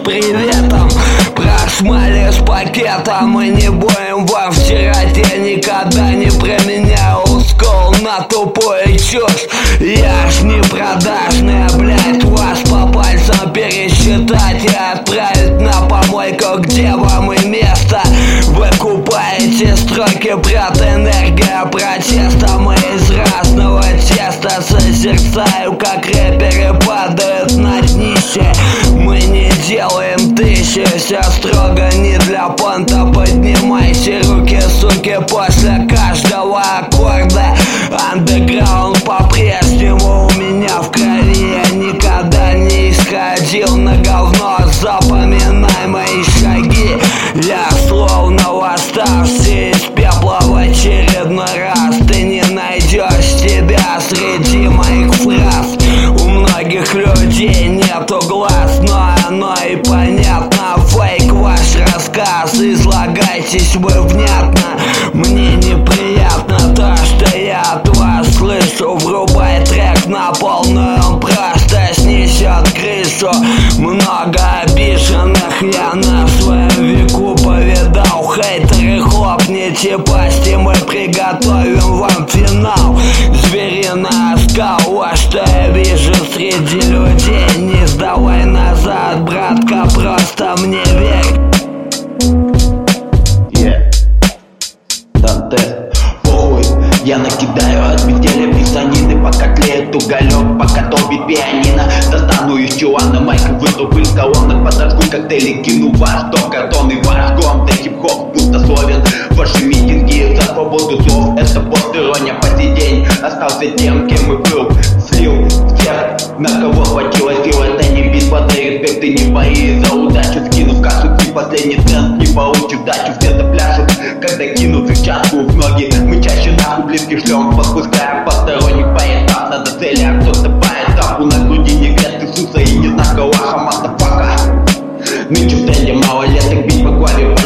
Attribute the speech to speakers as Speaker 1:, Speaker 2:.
Speaker 1: приветом. Прошмали с пакетом, мы не будем вам втирать. Я никогда не променял скол на тупую чушь. Я ж не продажная, блять, вас по пальцам пересчитать и отправить на помойку, где вам и место. Вы купаете строки, брат, энергия протеста. Мы из разного теста, созерцаю, как рэперы падают на днище. Мы не делаем тысячи, все строго не для понта. Поднимайте руки, суки, после каждого аккорда. Андеграунд по-прежнему у меня в крови. Я никогда не исходил на говно. Запоминай мои шаги. Я словно восставший из пепла в очередной раз. Ты не найдешь себя среди моих фраз. У многих людей нету глаз, но оно и понятно. Фейк ваш рассказ, излагайтесь вы внятно. Мне неприятно то, что я от вас слышу. Врубай трек на полную, он просто снесет крышу. Много обиженных я на своем веку повидал. Хейтеры, хлопните пасти, мы приготовим вам финал. Звериный оскал, вот что я вижу среди людей. Не сдавай назад, братка, просто мне верь.
Speaker 2: Я накидаю от метели писанины, пока тлеет уголек, пока топит пианино. Достану из чулана майк, вырву из колонок, подожгу коктейли, кину ваш дом, картон и ваш гром. Да хип-хоп пустословен, ваши митинги за свободу слов. Это посторонняя по сей день остался тем, кем и был. Слил всех, на кого хватило сил. Это не битва за респект и не бои за удачу. Скинув кашу, ты последний цент не получишь дачу. Все запляшут, когда кинут взятку в ноги. Мы чаще нахуй близких шлем, подпуская посторонних поэтов. Надо цели, а кто-то по этапу. На груди не крест Иисуса и не знак Аллаха, мастафака. Нынче в тренде малолеток бить по клаве.